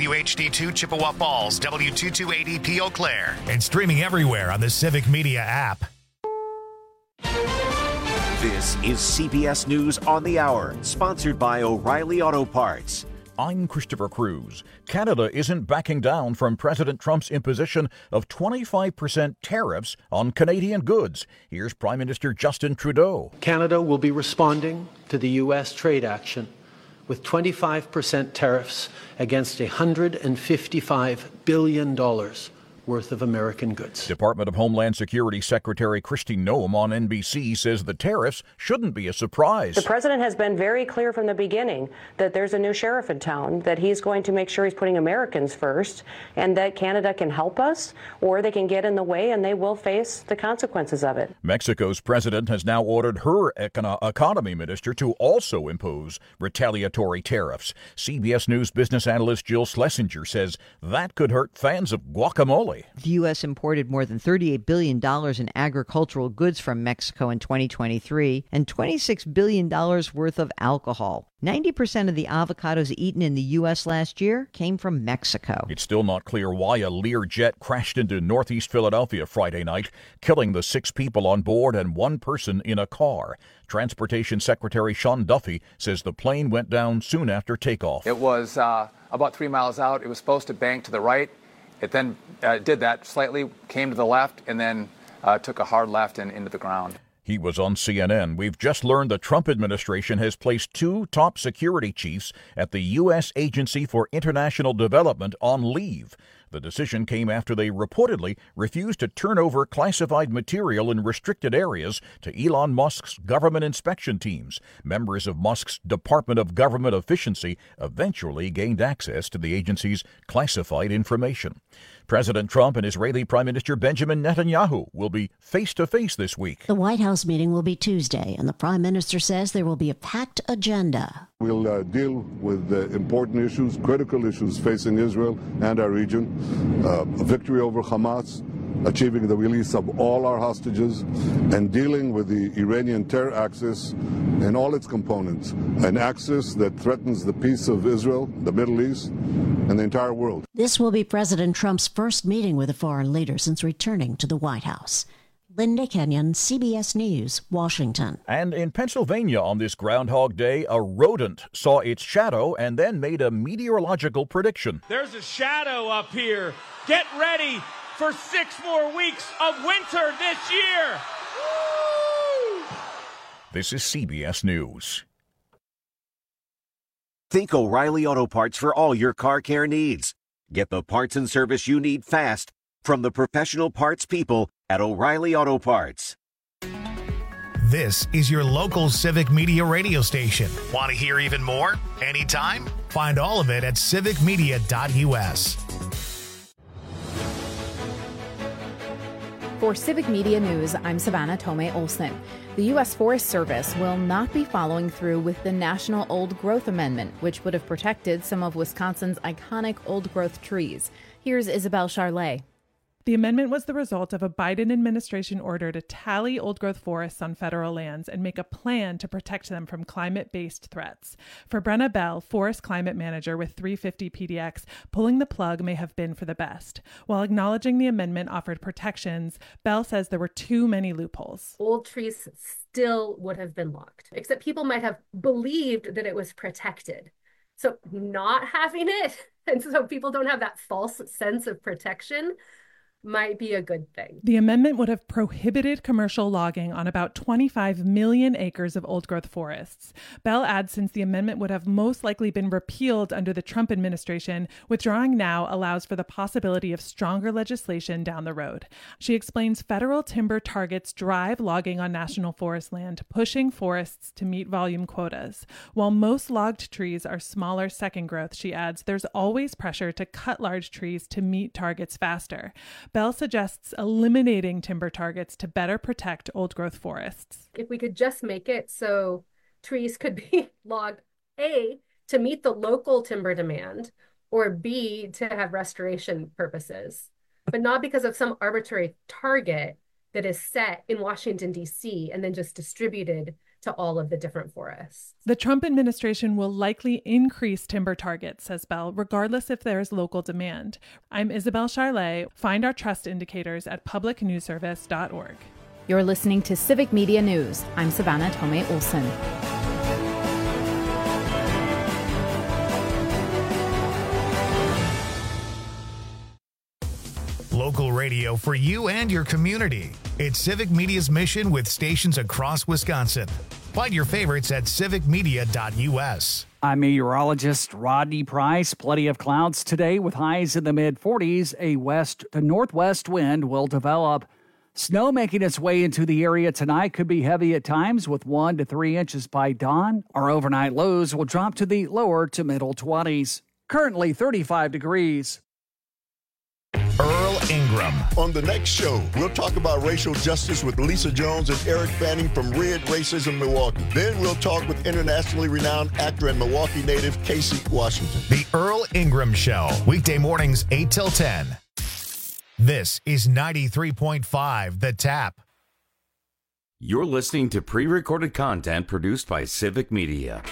WHD2 Chippewa Falls, W228EP Eau Claire. And streaming everywhere on the Civic Media app. This is CBS News on the Hour, sponsored by O'Reilly Auto Parts. I'm Christopher Cruz. Canada isn't backing down from President Trump's imposition of 25% tariffs on Canadian goods. Here's Prime Minister Justin Trudeau. Canada will be responding to the U.S. trade action with 25% tariffs against $155 billion worth of American goods. Department of Homeland Security Secretary Kristi Noem on NBC says the tariffs shouldn't be a surprise. The president has been very clear from the beginning that there's a new sheriff in town, that he's going to make sure he's putting Americans first, and that Canada can help us or they can get in the way and they will face the consequences of it. Mexico's president has now ordered her economy minister to also impose retaliatory tariffs. CBS News business analyst Jill Schlesinger says that could hurt fans of guacamole. The U.S. imported more than $38 billion in agricultural goods from Mexico in 2023 and $26 billion worth of alcohol. 90% of the avocados eaten in the U.S. last year came from Mexico. It's still not clear why a Lear jet crashed into northeast Philadelphia Friday night, killing the 6 people on board and 1 person in a car. Transportation Secretary Sean Duffy says the plane went down soon after takeoff. It was about 3 miles out. It was supposed to bank to the right. It then did that slightly, came to the left, and then took a hard left and into the ground. He was on CNN. We've just learned the Trump administration has placed 2 top security chiefs at the U.S. Agency for International Development on leave. The decision came after they reportedly refused to turn over classified material in restricted areas to Elon Musk's government inspection teams. Members of Musk's Department of Government Efficiency eventually gained access to the agency's classified information. President Trump and Israeli Prime Minister Benjamin Netanyahu will be face-to-face this week. The White House meeting will be Tuesday, and the Prime Minister says there will be a packed agenda. We'll deal with important issues, critical issues facing Israel and our region. A victory over Hamas, achieving the release of all our hostages, and dealing with the Iranian terror axis and all its components, an axis that threatens the peace of Israel, the Middle East, and the entire world. This will be President Trump's first meeting with a foreign leader since returning to the White House. Linda Kenyon, CBS News, Washington. And in Pennsylvania on this Groundhog Day, a rodent saw its shadow and then made a meteorological prediction. There's a shadow up here. Get ready for 6 more weeks of winter this year. Woo! This is CBS News. Think O'Reilly Auto Parts for all your car care needs. Get the parts and service you need fast from the professional parts people at O'Reilly Auto Parts. This is your local Civic Media radio station. Want to hear even more? Anytime? Find all of it at civicmedia.us. For Civic Media News, I'm Savannah Tomei Olson. The U.S. Forest Service will not be following through with the National Old Growth Amendment, which would have protected some of Wisconsin's iconic old-growth trees. Here's Isabel Charlet. The amendment was the result of a Biden administration order to tally old-growth forests on federal lands and make a plan to protect them from climate-based threats. For Brenna Bell, forest climate manager with 350 PDX, pulling the plug may have been for the best. While acknowledging the amendment offered protections, Bell says there were too many loopholes. Old trees still would have been logged, except people might have believed that it was protected. So not having it, and so people don't have that false sense of protection, might be a good thing. The amendment would have prohibited commercial logging on about 25 million acres of old-growth forests. Bell adds since the amendment would have most likely been repealed under the Trump administration, withdrawing now allows for the possibility of stronger legislation down the road. She explains federal timber targets drive logging on national forest land, pushing forests to meet volume quotas. While most logged trees are smaller second growth, she adds, there's always pressure to cut large trees to meet targets faster. Bell suggests eliminating timber targets to better protect old-growth forests. If we could just make it so trees could be logged, A, to meet the local timber demand, or B, to have restoration purposes, but not because of some arbitrary target that is set in Washington, D.C., and then just distributed to all of the different forests. The Trump administration will likely increase timber targets, says Bell, regardless if there's local demand. I'm Isabel Charlet. Find our trust indicators at publicnewsservice.org. You're listening to Civic Media News. I'm Savannah Tomei Olson. Local radio for you and your community. It's Civic Media's mission with stations across Wisconsin. Find your favorites at civicmedia.us. I'm meteorologist Rodney Price. Plenty of clouds today with highs in the mid-40s. A west to northwest wind will develop. Snow making its way into the area tonight could be heavy at times with 1 to 3 inches by dawn. Our overnight lows will drop to the lower to middle 20s. Currently 35 degrees. Earl Ingram. On the next show, we'll talk about racial justice with Lisa Jones and Eric Fanning from Red Racism Milwaukee. Then we'll talk with internationally renowned actor and Milwaukee native Casey Washington. The Earl Ingram Show, weekday mornings 8 till 10. This is 93.5 The Tap. You're listening to pre-recorded content produced by Civic Media.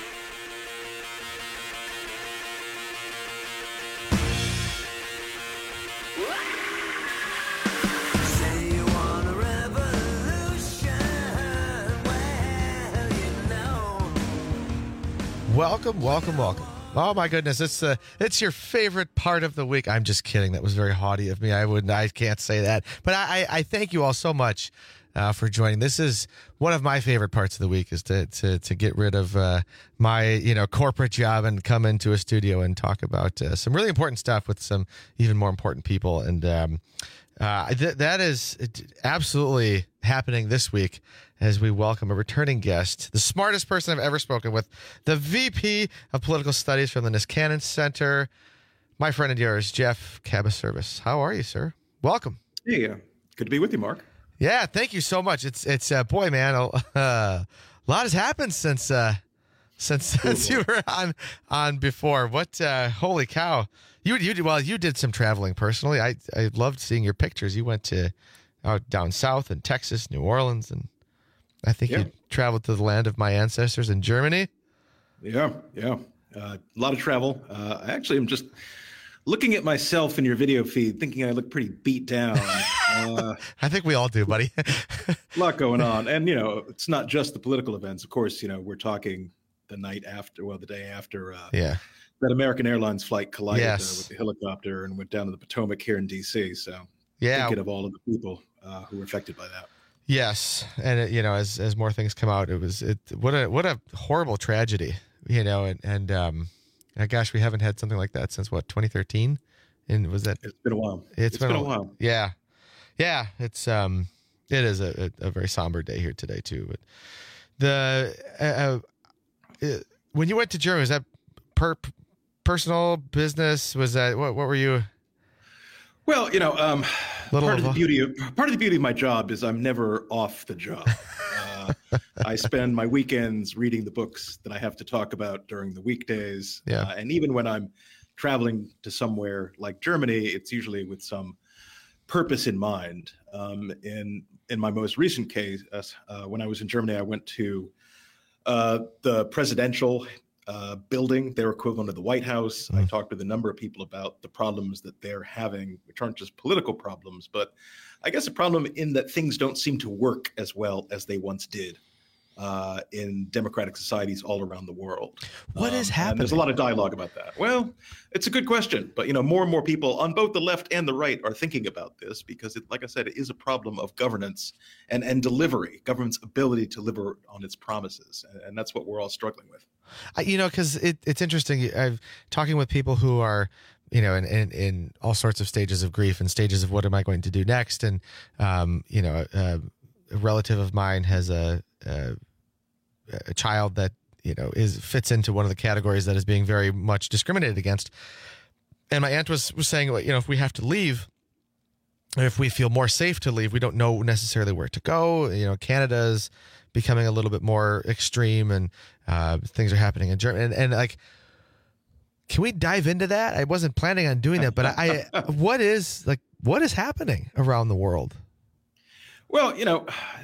Welcome. Oh my goodness, it's your favorite part of the week. I'm just kidding. That was very haughty of me. I can't say that. But I thank you all so much for joining. This is one of my favorite parts of the week, is to get rid of my corporate job and come into a studio and talk about some really important stuff with some even more important people. And that is absolutely happening this week as we welcome a returning guest, the smartest person I've ever spoken with, the VP of Political Studies from the Niskanen Center, my friend and yours, Jeff Cabaservice. How are you, sir? Welcome. Hey, good to be with you, Mark. Yeah, thank you so much. It's boy, man, a lot has happened since you were on before. What? Holy cow! You did some traveling personally. I loved seeing your pictures. You went to out down south in Texas, New Orleans, and I think you traveled to the land of my ancestors in Germany. Yeah. A lot of travel. I actually am just looking at myself in your video feed, thinking I look pretty beat down. I think we all do, buddy. A lot going on. And, it's not just the political events. Of course, we're talking the day after that American Airlines flight collided with the helicopter and went down to the Potomac here in D.C. So thinking of all of the people who were affected by that. Yes. And, as more things come out, what a horrible tragedy, and gosh, we haven't had something like that since 2013? And was that? It's been a while. It's been a while. Yeah. Yeah. It is a very somber day here today too. But when you went to Germany, was that personal business? Was that, what were you? Well, part of the beauty of my job is I'm never off the job. I spend my weekends reading the books that I have to talk about during the weekdays. Yeah. And even when I'm traveling to somewhere like Germany, it's usually with some purpose in mind. In my most recent case, when I was in Germany, I went to the presidential building, their equivalent of the White House. I talked with a number of people about the problems that they're having, which aren't just political problems, but I guess a problem in that things don't seem to work as well as they once did in democratic societies all around the world. What is happening? There's a lot of dialogue about that. Well, it's a good question, but more and more people on both the left and the right are thinking about this because, like I said, it is a problem of governance and delivery, government's ability to deliver on its promises, and that's what we're all struggling with. Because it's interesting. I'm talking with people who are, in all sorts of stages of grief and stages of what am I going to do next, and a relative of mine has a child that fits into one of the categories that is being very much discriminated against. And my aunt was saying, if we have to leave, if we feel more safe to leave, we don't know necessarily where to go. Canada's becoming a little bit more extreme, and things are happening in Germany. And can we dive into that? I wasn't planning on doing that, but what is happening around the world? Well,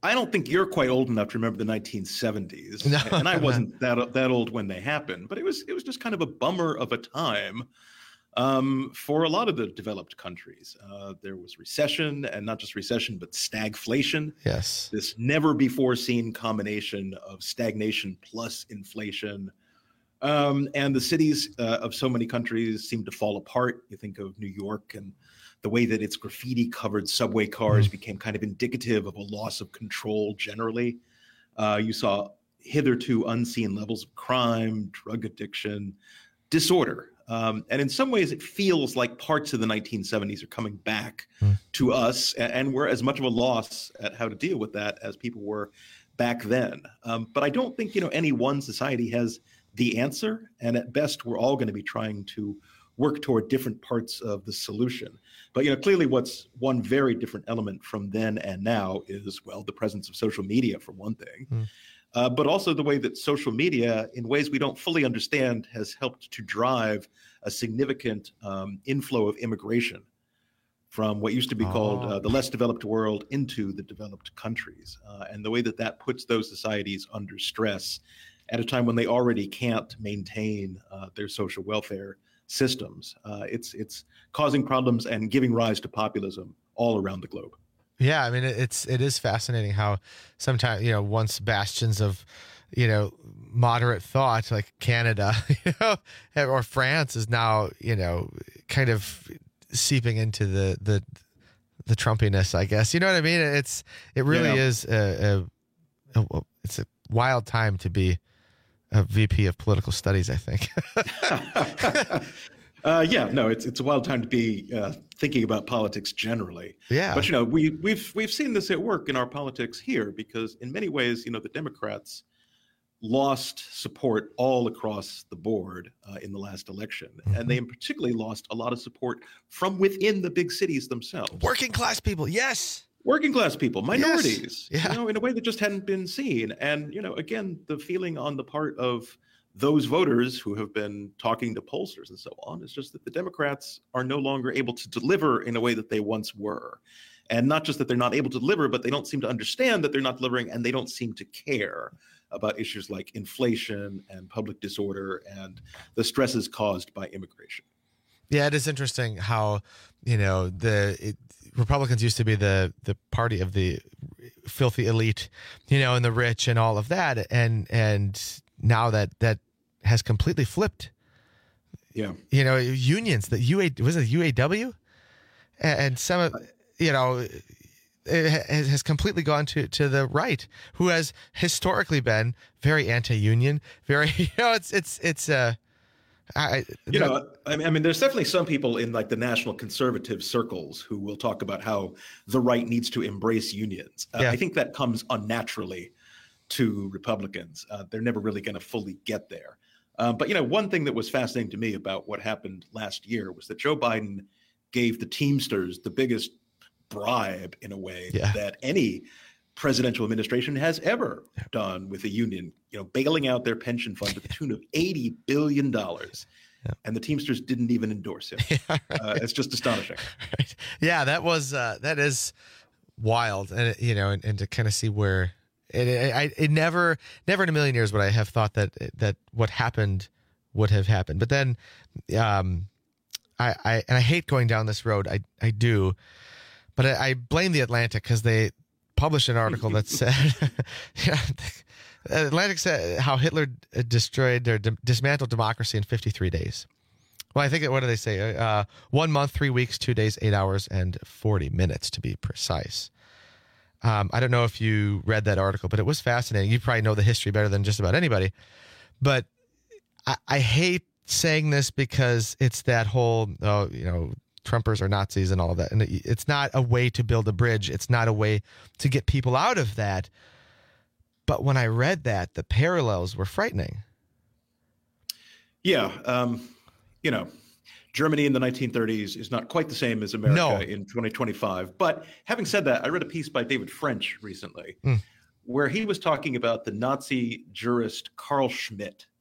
I don't think you're quite old enough to remember the 1970s, no, and I wasn't that old when they happened. But it was just kind of a bummer of a time for a lot of the developed countries. There was recession, and not just recession, but stagflation. Yes, this never before seen combination of stagnation plus inflation, and the cities of so many countries seemed to fall apart. You think of New York and the way that its graffiti-covered subway cars became kind of indicative of a loss of control generally. You saw hitherto unseen levels of crime, drug addiction, disorder. And in some ways, it feels like parts of the 1970s are coming back to us, and we're as much of a loss at how to deal with that as people were back then. But I don't think any one society has the answer, and at best, we're all going to be trying to work toward different parts of the solution. But clearly what's one very different element from then and now is, well, the presence of social media, for one thing, but also the way that social media, in ways we don't fully understand, has helped to drive a significant inflow of immigration from what used to be called the less developed world into the developed countries. And the way that puts those societies under stress at a time when they already can't maintain their social welfare systems. It's causing problems and giving rise to populism all around the globe. Yeah, I mean, it is fascinating how sometimes, once bastions of, moderate thought like Canada, or France is now, kind of seeping into the Trumpiness, I guess. You know what I mean? It really is it's a wild time to be a VP of political studies, I think. It's a wild time to be thinking about politics generally. Yeah. But we've seen this at work in our politics here, because in many ways, the Democrats lost support all across the board in the last election, and they particularly lost a lot of support from within the big cities themselves. Working class people, yes. Working class people, minorities, yes. Yeah. In a way that just hadn't been seen. And, again, the feeling on the part of those voters who have been talking to pollsters and so on is just that the Democrats are no longer able to deliver in a way that they once were. And not just that they're not able to deliver, but they don't seem to understand that they're not delivering, and they don't seem to care about issues like inflation and public disorder and the stresses caused by immigration. Yeah, it is interesting how, Republicans used to be the party of the filthy elite, and the rich and all of that. And now that has completely flipped. Yeah. Unions, was it UAW? And some of, it has completely gone to the right, who has historically been very anti-union, very, I mean, there's definitely some people in like the national conservative circles who will talk about how the right needs to embrace unions. I think that comes unnaturally to Republicans. They're never really going to fully get there. But one thing that was fascinating to me about what happened last year was that Joe Biden gave the Teamsters the biggest bribe, in a way, that any presidential administration has ever done with a union, bailing out their pension fund to the tune of $80 billion. And the Teamsters didn't even endorse him. It's just astonishing. Right. Yeah, that is wild. And, and to kind of see where it never in a million years would I have thought that what happened would have happened. But then, I hate going down this road. I do, but I blame the Atlantic, because they published an article that said, Atlantic said how Hitler destroyed or dismantled democracy in 53 days. Well, I think, what do they say? 1 month, 3 weeks, 2 days, 8 hours, and 40 minutes to be precise. I don't know if you read that article, but it was fascinating. You probably know the history better than just about anybody. But I hate saying this, because it's that whole, Trumpers are Nazis and all of that. And it's not a way to build a bridge. It's not a way to get people out of that. But when I read that, the parallels were frightening. Yeah. Germany in the 1930s is not quite the same as America in 2025. But having said that, I read a piece by David French recently where he was talking about the Nazi jurist Carl Schmitt,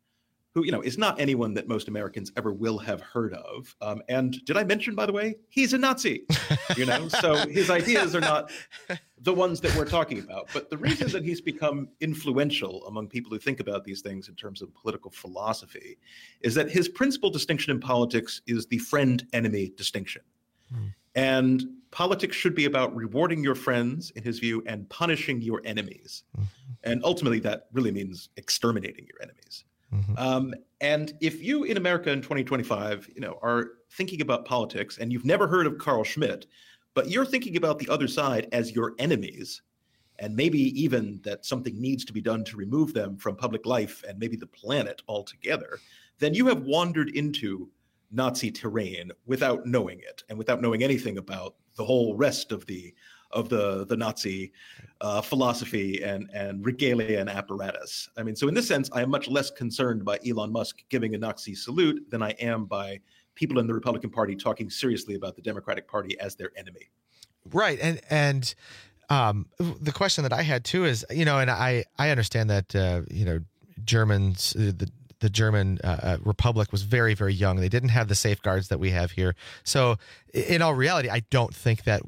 who, is not anyone that most Americans ever will have heard of. And did I mention, by the way, he's a Nazi, so his ideas are not the ones that we're talking about. But the reason that he's become influential among people who think about these things in terms of political philosophy is that his principal distinction in politics is the friend-enemy distinction. And politics should be about rewarding your friends, in his view, and punishing your enemies. And ultimately, that really means exterminating your enemies. And if you in America in 2025, are thinking about politics and you've never heard of Carl Schmitt, but you're thinking about the other side as your enemies, and maybe even that something needs to be done to remove them from public life and maybe the planet altogether, then you have wandered into Nazi terrain without knowing it and without knowing anything about the whole rest of the Nazi philosophy and regalia and apparatus. I mean, so in this sense, I am much less concerned by Elon Musk giving a Nazi salute than I am by people in the Republican Party talking seriously about the Democratic Party as their enemy. Right. And the question that I had too is, and I understand that, Germans, the German Republic was very, very young. They didn't have the safeguards that we have here. So in all reality, I don't think that,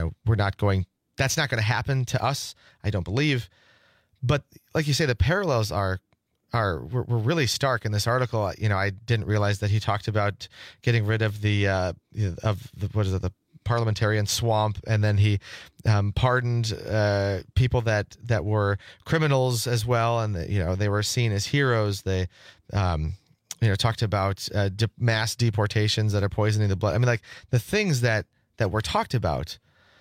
that's not going to happen to us. I don't believe. But like you say, the parallels were really stark in this article. I didn't realize that he talked about getting rid of the parliamentarian swamp, and then he pardoned people that were criminals as well, and they were seen as heroes. They talked about mass deportations that are poisoning the blood. I mean, like the things that were talked about.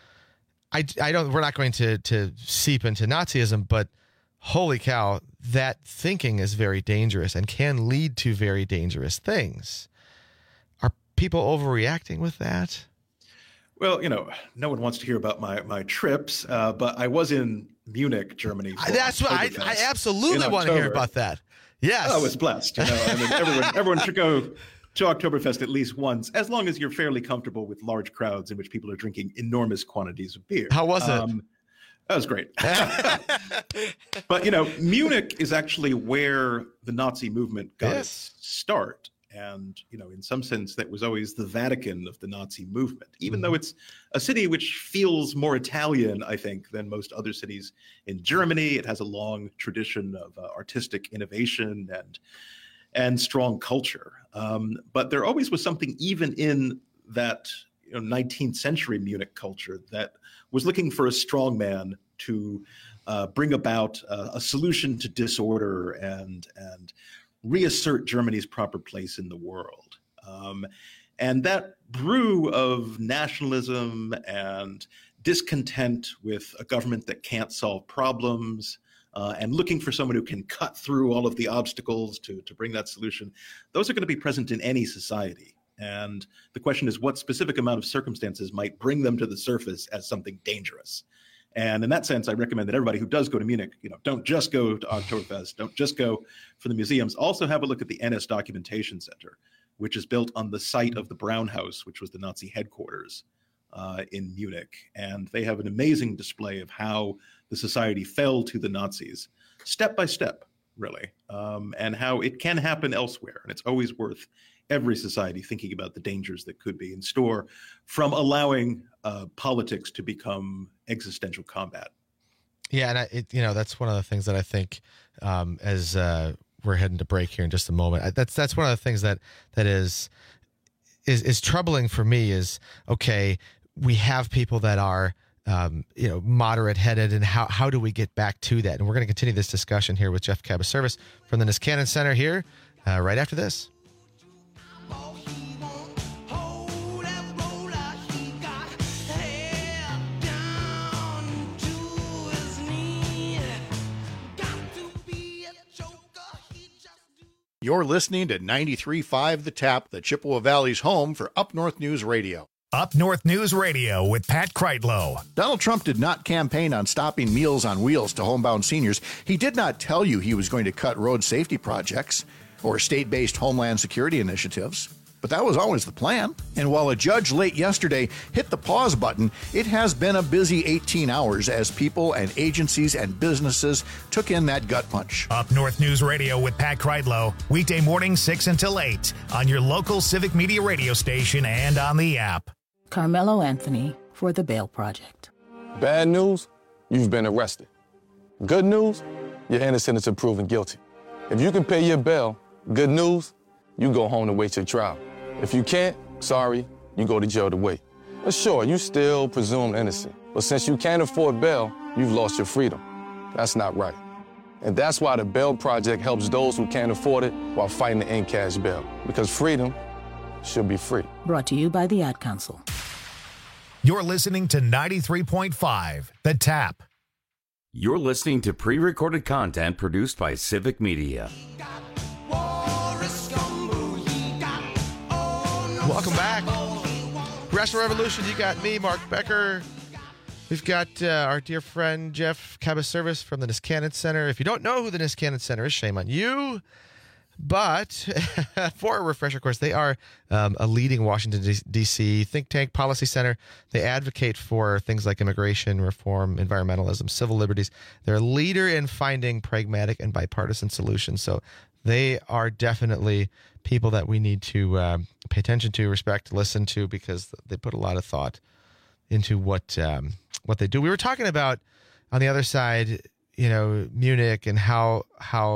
We're not going to seep into Nazism, but holy cow, that thinking is very dangerous and can lead to very dangerous things. Are people overreacting with that? Well, no one wants to hear about my trips, but I was in Munich, Germany. That's what I absolutely want to hear about that. Yes. I was blessed. I mean, everyone should go to Oktoberfest at least once, as long as you're fairly comfortable with large crowds in which people are drinking enormous quantities of beer. How was it? That was great. But, Munich is actually where the Nazi movement got its start. And, in some sense, that was always the Vatican of the Nazi movement, even though it's a city which feels more Italian, I think, than most other cities in Germany. It has a long tradition of artistic innovation and strong culture. But there always was something even in that 19th century Munich culture that was looking for a strong man to bring about a solution to disorder and reassert Germany's proper place in the world. And that brew of nationalism and discontent with a government that can't solve problems, and looking for someone who can cut through all of the obstacles to bring that solution, those are going to be present in any society. And the question is, what specific amount of circumstances might bring them to the surface as something dangerous? And in that sense, I recommend that everybody who does go to Munich, don't just go to Oktoberfest, don't just go for the museums. Also have a look at the NS Documentation Center, which is built on the site of the Brown House, which was the Nazi headquarters in Munich. And they have an amazing display of how the society fell to the Nazis, step by step, really, and how it can happen elsewhere. And it's always worth every society thinking about the dangers that could be in store from allowing politics to become existential combat. Yeah, and that's one of the things that I think as we're heading to break here in just a moment. That's one of the things that is troubling for me is, okay, we have people that are moderate headed, and how do we get back to that? And we're going to continue this discussion here with Jeff Cabaservice from the Niskanen Center here right after this. You're listening to 93.5 The Tap, the Chippewa Valley's home for Up North News Radio. Up North News Radio with Pat Kreitlow. Donald Trump did not campaign on stopping Meals on Wheels to homebound seniors. He did not tell you he was going to cut road safety projects or state-based homeland security initiatives. But that was always the plan. And while a judge late yesterday hit the pause button, it has been a busy 18 hours as people and agencies and businesses took in that gut punch. Up North News Radio with Pat Kreidlow, weekday morning 6 until 8 on your local Civic Media radio station and on the app. Carmelo Anthony for the Bail Project. Bad news, you've been arrested. Good news, you're innocent until proven guilty. If you can pay your bail, good news, you go home to wait your trial. If you can't, sorry, you go to jail to wait. But sure, you still presumed innocent. But since you can't afford bail, you've lost your freedom. That's not right. And that's why the Bail Project helps those who can't afford it while fighting to end cash bail. Because freedom should be free. Brought to you by the Ad Council. You're listening to 93.5, The Tap. You're listening to pre-recorded content produced by Civic Media. Welcome back. Progressive Revolution, you got me, Mark Becker. We've got our dear friend Jeff Cabaservice from the Niskanen Center. If you don't know who the Niskanen Center is, shame on you. But for a refresher course, they are a leading Washington, D.C. think tank policy center. They advocate for things like immigration reform, environmentalism, civil liberties. They're a leader in finding pragmatic and bipartisan solutions. So they are definitely people that we need to pay attention to, respect, listen to, because they put a lot of thought into what they do. We were talking about on the other side, Munich and how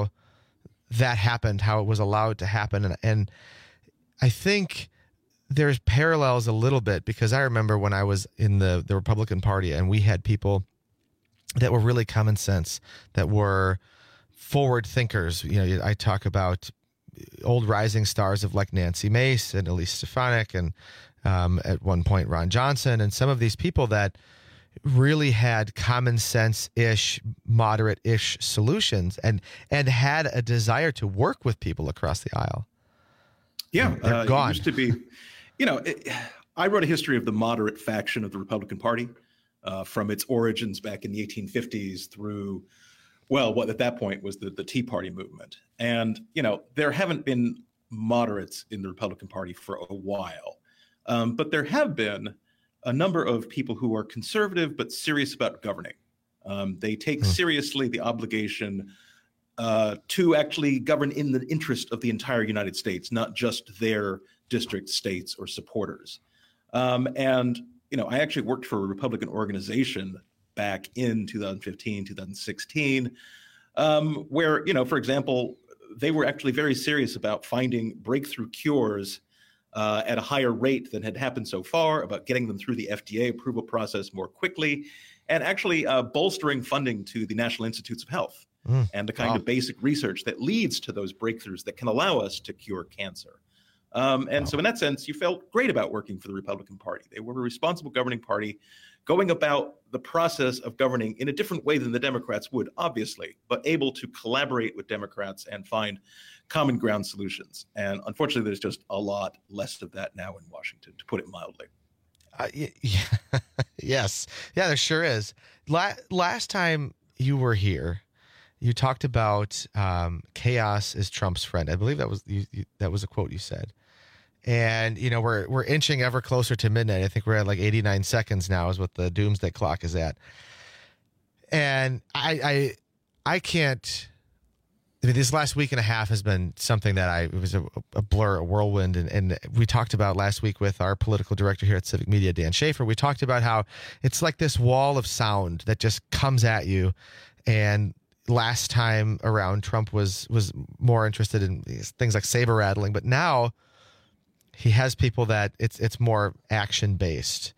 that happened, how it was allowed to happen. And I think there's parallels a little bit, because I remember when I was in the Republican Party and we had people that were really common sense, that were forward thinkers. I talk about old rising stars of like Nancy Mace and Elise Stefanik and at one point Ron Johnson, and some of these people that really had common sense-ish, moderate-ish solutions and had a desire to work with people across the aisle. Yeah, they're gone. It used to be, I wrote a history of the moderate faction of the Republican Party from its origins back in the 1850s through, what at that point was the Tea Party movement. And, there haven't been moderates in the Republican Party for a while, but there have been a number of people who are conservative but serious about governing. They take seriously the obligation to actually govern in the interest of the entire United States, not just their district, states, or supporters. And I actually worked for a Republican organization back in 2015, 2016, where, for example, they were actually very serious about finding breakthrough cures at a higher rate than had happened so far, about getting them through the FDA approval process more quickly, and actually bolstering funding to the National Institutes of Health and the kind of basic research that leads to those breakthroughs that can allow us to cure cancer. So in that sense, you felt great about working for the Republican Party. They were a responsible governing party, going about the process of governing in a different way than the Democrats would, obviously, but able to collaborate with Democrats and find common ground solutions. And unfortunately, there's just a lot less of that now in Washington, to put it mildly. Yes. Yeah, there sure is. Last time you were here, you talked about chaos is Trump's friend. I believe that was a quote you said. And, we're inching ever closer to midnight. I think we're at like 89 seconds now is what the doomsday clock is at. And I can't, this last week and a half has been something that it was a blur, a whirlwind. And we talked about last week with our political director here at Civic Media, Dan Schaefer. We talked about how it's like this wall of sound that just comes at you. And last time around, Trump was more interested in things like saber rattling, but now he has people that it's more action based.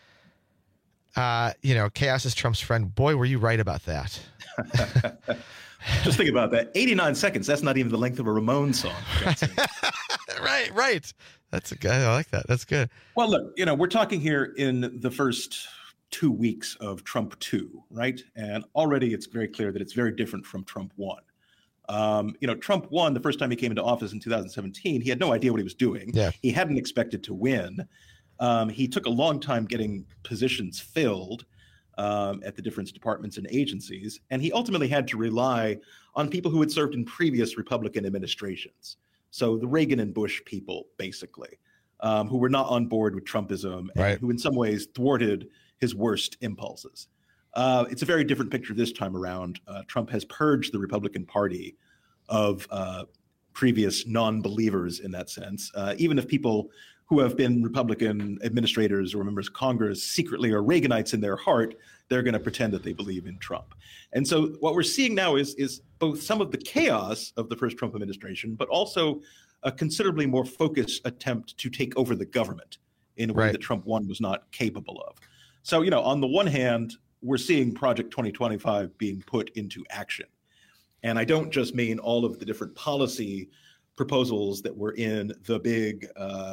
Chaos is Trump's friend. Boy, were you right about that. Just think about that. 89 seconds. That's not even the length of a Ramones song. Right. That's a good. I like that. That's good. Well, look, we're talking here in the first 2 weeks of Trump 2, right? And already it's very clear that it's very different from Trump 1. Trump 1, the first time he came into office in 2017, he had no idea what he was doing. Yeah. He hadn't expected to win. He took a long time getting positions filled at the different departments and agencies, and he ultimately had to rely on people who had served in previous Republican administrations. So the Reagan and Bush people, basically. who were not on board with Trumpism and who in some ways thwarted his worst impulses. It's a very different picture this time around. Trump has purged the Republican Party of previous non-believers in that sense. Even if people who have been Republican administrators or members of Congress secretly are Reaganites in their heart, they're going to pretend that they believe in Trump. And so what we're seeing now is both some of the chaos of the first Trump administration, but also a considerably more focused attempt to take over the government in a way that Trump 1 was not capable of. So, on the one hand, we're seeing Project 2025 being put into action. And I don't just mean all of the different policy proposals that were in the big,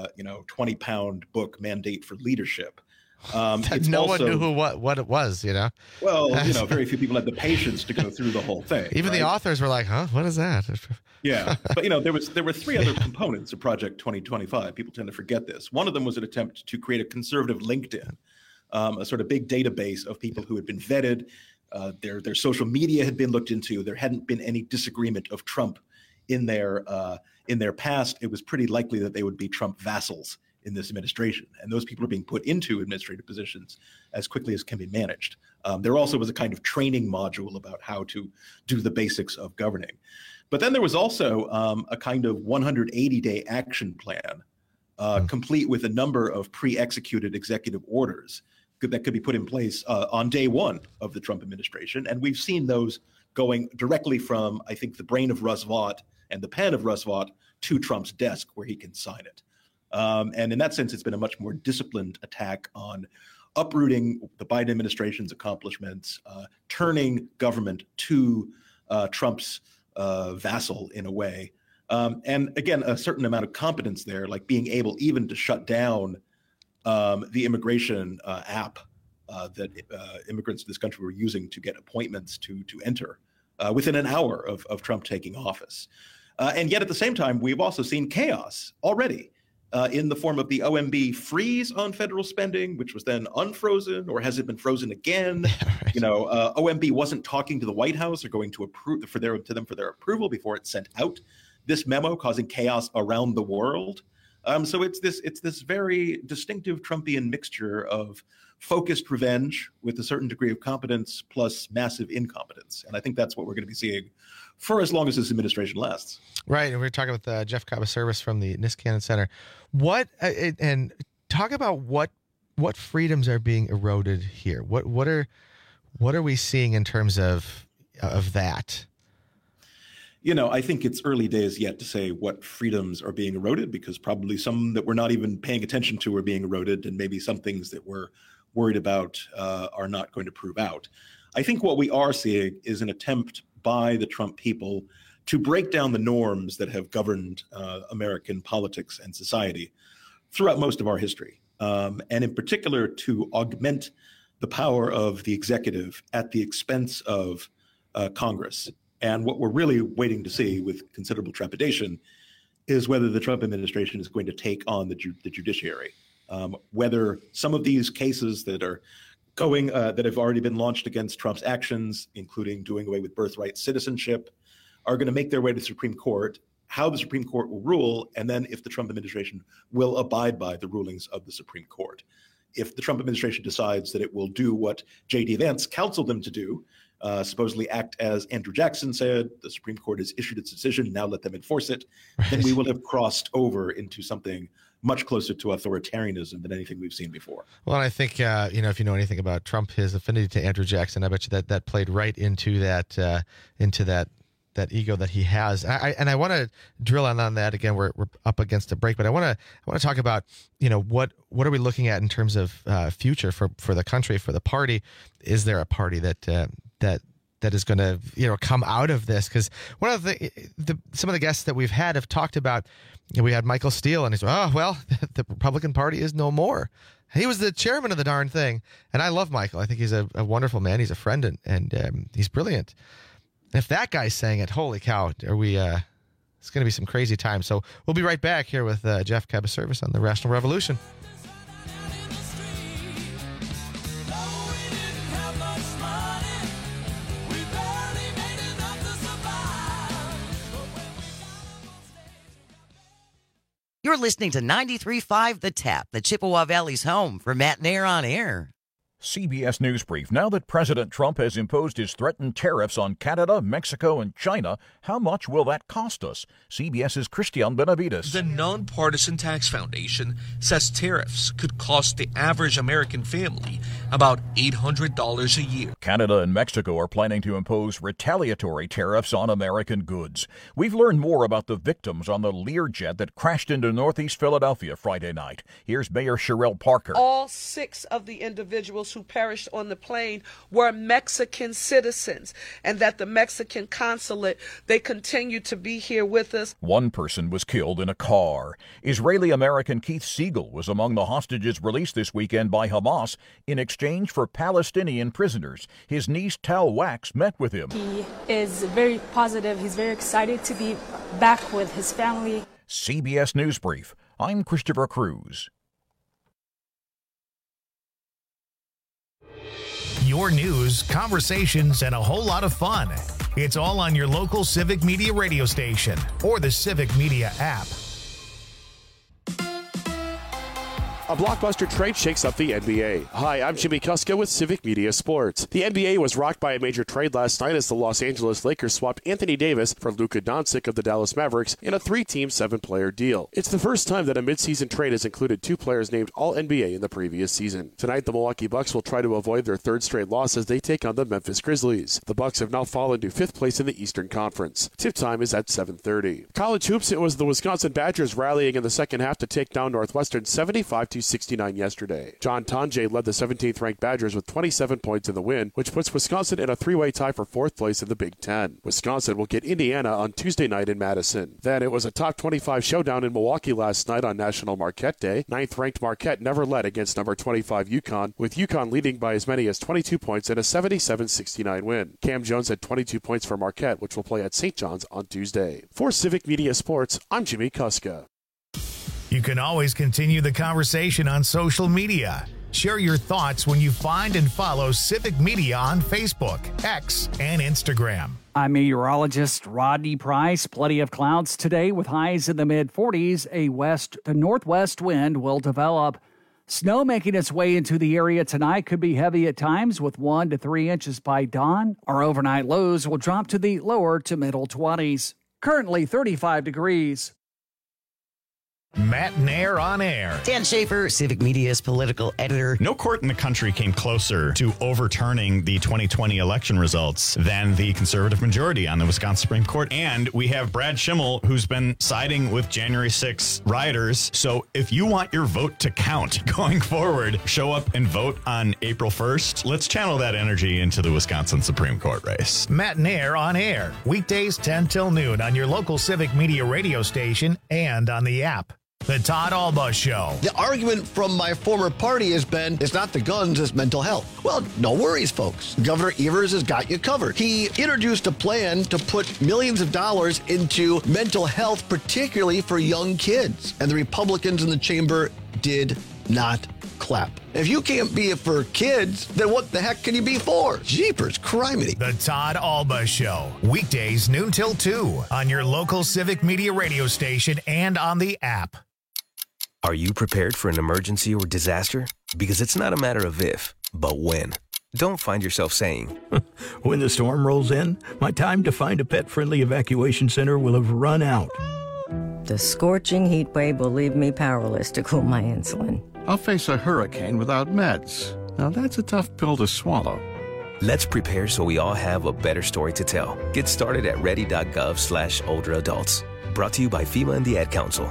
20-pound book Mandate for Leadership. No one knew what it was, Well, very few people had the patience to go through the whole thing. Even the authors were like, huh, what is that? Yeah, but there were three other components of Project 2025. People tend to forget this. One of them was an attempt to create a conservative LinkedIn, a sort of big database of people who had been vetted. Their social media had been looked into. There hadn't been any disagreement of Trump in their past. It was pretty likely that they would be Trump vassals in this administration, and those people are being put into administrative positions as quickly as can be managed. There also was a kind of training module about how to do the basics of governing. But then there was also a kind of 180-day action plan, complete with a number of pre-executed executive orders that could be put in place on day one of the Trump administration. And we've seen those going directly from, I think, the brain of Russ Vought and the pen of Russ Vought to Trump's desk where he can sign it. And in that sense, it's been a much more disciplined attack on uprooting the Biden administration's accomplishments, turning government to Trump's vassal in a way. And again, a certain amount of competence there, like being able even to shut down the immigration app that immigrants to this country were using to get appointments to enter within an hour of Trump taking office. And yet at the same time, we've also seen chaos already. In the form of the OMB freeze on federal spending, which was then unfrozen, or has it been frozen again? OMB wasn't talking to the White House or going to approve for their approval before it sent out this memo, causing chaos around the world. So it's this very distinctive Trumpian mixture of focused revenge with a certain degree of competence plus massive incompetence, and I think that's what we're going to be seeing for as long as this administration lasts. Right, and we're talking with Jeff Kabaservice from the Niskanen Center. And talk about what freedoms are being eroded here. What are we seeing in terms of that? I think it's early days yet to say what freedoms are being eroded, because probably some that we're not even paying attention to are being eroded, and maybe some things that we're worried about are not going to prove out. I think what we are seeing is an attempt by the Trump people to break down the norms that have governed American politics and society throughout most of our history, and in particular to augment the power of the executive at the expense of Congress. And what we're really waiting to see with considerable trepidation is whether the Trump administration is going to take on the judiciary, whether some of these cases that are going that have already been launched against Trump's actions, including doing away with birthright citizenship, are going to make their way to the Supreme Court, how the Supreme Court will rule, and then if the Trump administration will abide by the rulings of the Supreme Court. If the Trump administration decides that it will do what J.D. Vance counseled them to do, supposedly act as Andrew Jackson said, the Supreme Court has issued its decision, now let them enforce it, then we will have crossed over into something much closer to authoritarianism than anything we've seen before. Well, I think, if you know anything about Trump, his affinity to Andrew Jackson, I bet you that played right into that ego that he has. I want to drill on that again. We're up against a break, but I want to talk about, what are we looking at in terms of future for the country, for the party? Is there a party that is going to come out of this? Because one of some of the guests that we've had have talked about. We had Michael Steele, and he said, "Oh well, the Republican Party is no more." He was the chairman of the darn thing, and I love Michael. I think he's a wonderful man. He's a friend, and he's brilliant. And if that guy's saying it, holy cow, are we? It's going to be some crazy times. So we'll be right back here with Jeff Kabaservice on the Rational Revolution. You're listening to 93.5 The Tap, the Chippewa Valley's home for Matt Nair on Air. CBS News Brief. Now that President Trump has imposed his threatened tariffs on Canada, Mexico, and China, how much will that cost us? CBS's Christian Benavides. The Nonpartisan Tax Foundation says tariffs could cost the average American family about $800 a year. Canada and Mexico are planning to impose retaliatory tariffs on American goods. We've learned more about the victims on the Learjet that crashed into Northeast Philadelphia Friday night. Here's Mayor Sherelle Parker. All 6 of the individuals who perished on the plane were Mexican citizens, and that the Mexican consulate, they continue to be here with us. One person was killed in a car. Israeli-American Keith Siegel was among the hostages released this weekend by Hamas in exchange for Palestinian prisoners. His niece Tal Wax met with him. He is very positive. He's very excited to be back with his family. CBS News Brief. I'm Christopher Cruz. Your news, conversations, and a whole lot of fun. It's all on your local Civic Media radio station or the Civic Media app. A blockbuster trade shakes up the NBA. Hi, I'm Jimmy Kuska with Civic Media Sports. The NBA was rocked by a major trade last night as the Los Angeles Lakers swapped Anthony Davis for Luka Doncic of the Dallas Mavericks in a 3-team, 7-player deal. It's the first time that a midseason trade has included 2 players named All-NBA in the previous season. Tonight, the Milwaukee Bucks will try to avoid their 3rd straight loss as they take on the Memphis Grizzlies. The Bucks have now fallen to 5th place in the Eastern Conference. Tip time is at 7:30. College hoops, it was the Wisconsin Badgers rallying in the second half to take down Northwestern 75-69 yesterday. John Tonje led the 17th-ranked Badgers with 27 points in the win, which puts Wisconsin in a 3-way tie for 4th place in the Big Ten. Wisconsin will get Indiana on Tuesday night in Madison. Then it was a top 25 showdown in Milwaukee last night on National Marquette Day. 9th-ranked Marquette never led against number 25 UConn, with UConn leading by as many as 22 points in a 77-69 win. Cam Jones had 22 points for Marquette, which will play at St. John's on Tuesday. For Civic Media Sports, I'm Jimmy Kuska. You can always continue the conversation on social media. Share your thoughts when you find and follow Civic Media on Facebook, X, and Instagram. I'm meteorologist Rodney Price. Plenty of clouds today with highs in the mid-40s. A west to northwest wind will develop. Snow making its way into the area tonight could be heavy at times with 1 to 3 inches by dawn. Our overnight lows will drop to the lower to middle 20s. Currently 35 degrees. Matt Nair on Air. Dan Schaefer, Civic Media's political editor. No court in the country came closer to overturning the 2020 election results than the conservative majority on the Wisconsin Supreme Court. And we have Brad Schimmel, who's been siding with January 6 rioters. So if you want your vote to count going forward, show up and vote on April 1st. Let's channel that energy into the Wisconsin Supreme Court race. Matt Nair on Air. Weekdays 10 till noon on your local Civic Media radio station and on the app. The Todd Alba Show. The argument from my former party has been, it's not the guns, it's mental health. Well, no worries, folks. Governor Evers has got you covered. He introduced a plan to put millions of dollars into mental health, particularly for young kids. And the Republicans in the chamber did not clap. If you can't be it for kids, then what the heck can you be for? Jeepers, criminy. The Todd Alba Show. Weekdays noon till 2 on your local Civic Media radio station and on the app. Are you prepared for an emergency or disaster? Because it's not a matter of if, but when. Don't find yourself saying, when the storm rolls in, my time to find a pet-friendly evacuation center will have run out. The scorching heat wave will leave me powerless to cool my insulin. I'll face a hurricane without meds. Now that's a tough pill to swallow. Let's prepare so we all have a better story to tell. Get started at ready.gov/older adults. Brought to you by FEMA and the Ad Council.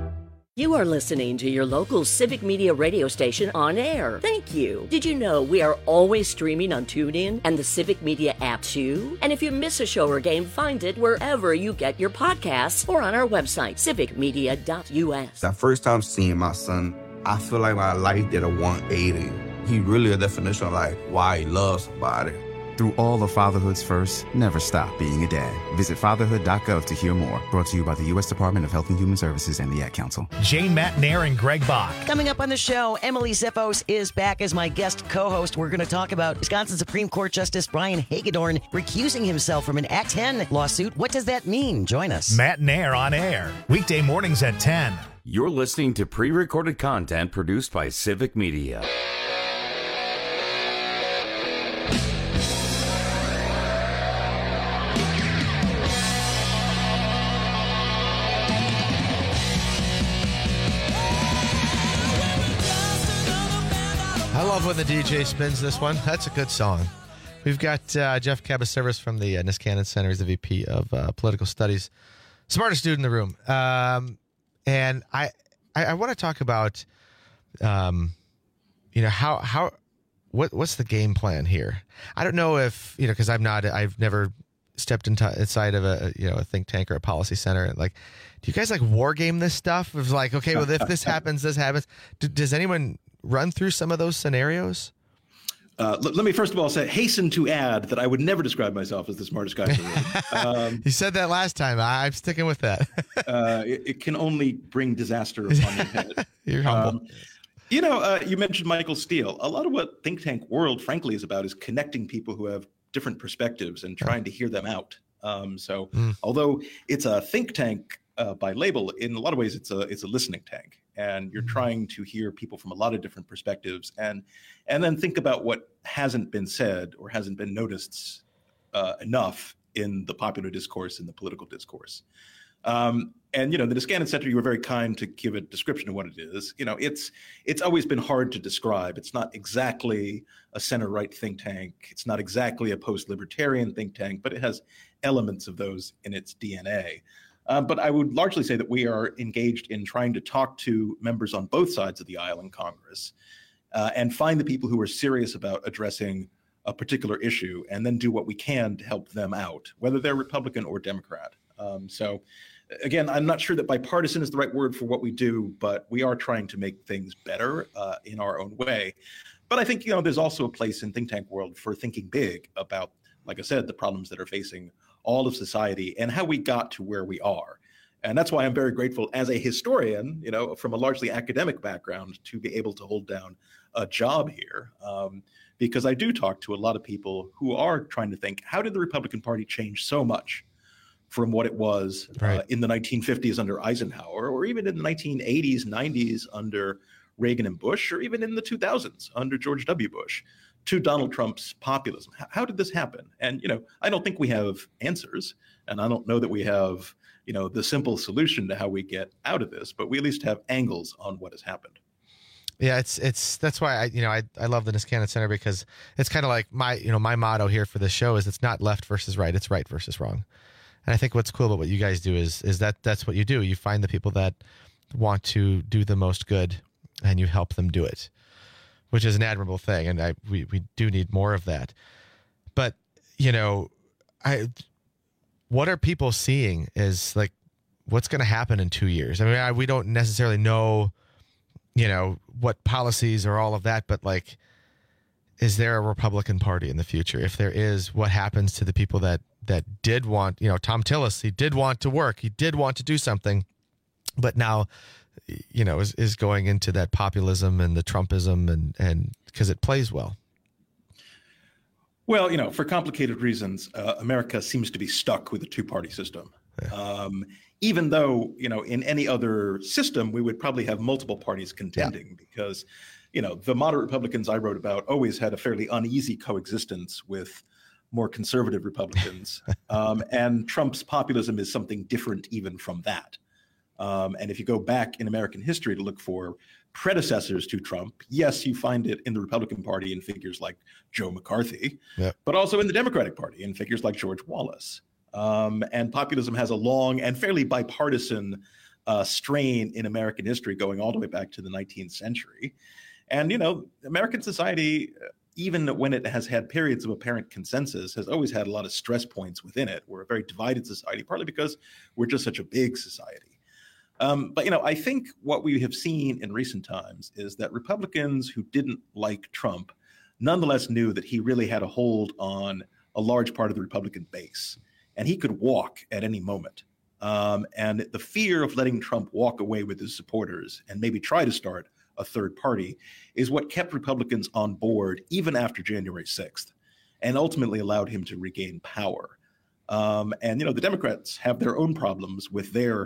You are listening to your local Civic Media radio station on air. Thank you. Did you know we are always streaming on TuneIn and the Civic Media app too? And if you miss a show or game, find it wherever you get your podcasts or on our website, civicmedia.us. That first time seeing my son, I feel like my life did a 180. He really a definition of like why he loves somebody. Through all of fatherhood's first, never stop being a dad. Visit fatherhood.gov to hear more. Brought to you by the U.S. Department of Health and Human Services and the Ad Council. Jane, Matt Nair, and Greg Bach. Coming up on the show, Emily Zippos is back as my guest co-host. We're going to talk about Wisconsin Supreme Court Justice Brian Hagedorn recusing himself from an Act 10 lawsuit. What does that mean? Join us. Matt Nair on Air. Weekday mornings at 10 You're listening to pre-recorded content produced by Civic Media. I love when the DJ spins this one. That's a good song. We've got Jeff Cabaservis from the Niskanen Center. He's the VP of Political Studies. Smartest dude in the room. And I want to talk about, what's the game plan here? I don't know if, because I've never stepped inside of a think tank or a policy center. And like, do you guys like war game this stuff? It's like, okay, well, if this happens, this happens. Does anyone run through some of those scenarios? Let me first of all hasten to add that I would never describe myself as the smartest guy in the room. You said that last time. I'm sticking with that. It can only bring disaster upon your head. You're humble. You mentioned Michael Steele. A lot of what Think Tank World, frankly, is about is connecting people who have different perspectives and trying to hear them out. Although it's a think tank by label, in a lot of ways it's a listening tank. And you're trying to hear people from a lot of different perspectives and then think about what hasn't been said or hasn't been noticed enough in the popular discourse, in the political discourse. The Niskanen Center, you were very kind to give a description of what it is. It's always been hard to describe. It's not exactly a center-right think tank. It's not exactly a post-libertarian think tank, but it has elements of those in its DNA. But I would largely say that we are engaged in trying to talk to members on both sides of the aisle in Congress and find the people who are serious about addressing a particular issue and then do what we can to help them out, whether they're Republican or Democrat. Again, I'm not sure that bipartisan is the right word for what we do, but we are trying to make things better in our own way. But I think, there's also a place in think tank world for thinking big about, like I said, the problems that are facing all of society and how we got to where we are. And that's why I'm very grateful as a historian, from a largely academic background, to be able to hold down a job here. Because I do talk to a lot of people who are trying to think, how did the Republican Party change so much from what it was in the 1950s under Eisenhower, or even in the 1980s, 90s under Reagan and Bush, or even in the 2000s under George W. Bush, to Donald Trump's populism? How did this happen? And, I don't think we have answers, and I don't know that we have, the simple solution to how we get out of this, but we at least have angles on what has happened. Yeah, that's why I love the Niskanen Center, because it's kind of like my motto here for this show is it's not left versus right, it's right versus wrong. And I think what's cool about what you guys do is that's what you do. You find the people that want to do the most good and you help them do it, which is an admirable thing. And we do need more of that. But, what are people seeing is like, what's going to happen in 2 years? I mean, we don't necessarily know, what policies or all of that, but like, is there a Republican Party in the future? If there is, what happens to the people that did want, Tom Tillis, he did want to work, he did want to do something, but now, is going into that populism and the Trumpism and because it plays well. Well, for complicated reasons, America seems to be stuck with a two-party system. Yeah. Even though, in any other system, we would probably have multiple parties contending because, the moderate Republicans I wrote about always had a fairly uneasy coexistence with more conservative Republicans. And Trump's populism is something different even from that. And if you go back in American history to look for predecessors to Trump, yes, you find it in the Republican Party in figures like Joe McCarthy, but also in the Democratic Party in figures like George Wallace. And populism has a long and fairly bipartisan strain in American history going all the way back to the 19th century. And, American society, even when it has had periods of apparent consensus, has always had a lot of stress points within it. We're a very divided society, partly because we're just such a big society. But I think what we have seen in recent times is that Republicans who didn't like Trump nonetheless knew that he really had a hold on a large part of the Republican base, and he could walk at any moment. And the fear of letting Trump walk away with his supporters and maybe try to start a third party is what kept Republicans on board even after January 6th and ultimately allowed him to regain power. The Democrats have their own problems with their